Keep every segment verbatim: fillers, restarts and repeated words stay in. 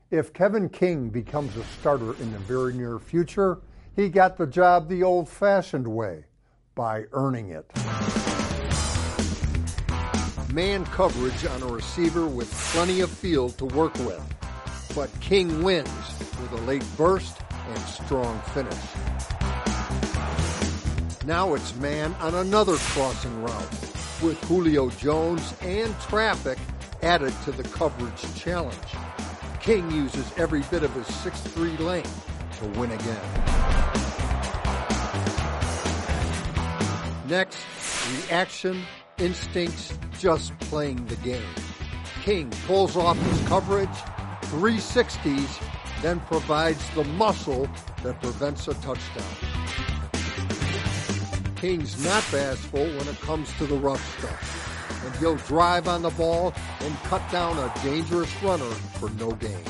If Kevin King becomes a starter in the very near future, he got the job the old-fashioned way, by earning it. Man coverage on a receiver with plenty of field to work with, but King wins with a late burst and strong finish. Now it's man on another crossing route, with Julio Jones and traffic added to the coverage challenge. King uses every bit of his six three length to win again. Next, reaction, instincts, just playing the game. King pulls off his coverage, three sixties, then provides the muscle that prevents a touchdown. King's not bashful when it comes to the rough stuff, and he'll drive on the ball and cut down a dangerous runner for no gain.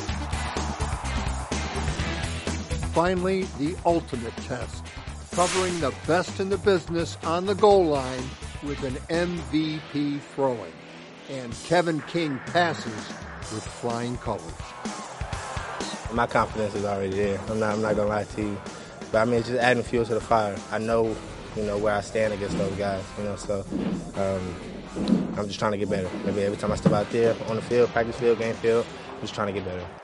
Finally, the ultimate test, covering the best in the business on the goal line with an M V P throwing. And Kevin King passes with flying colors. My confidence is already there. I'm not, I'm not going to lie to you. But I mean, it's just adding fuel to the fire. I know, you know, where I stand against those guys, you know, so um, I'm just trying to get better. Maybe every time I step out there on the field, practice field, game field, I'm just trying to get better.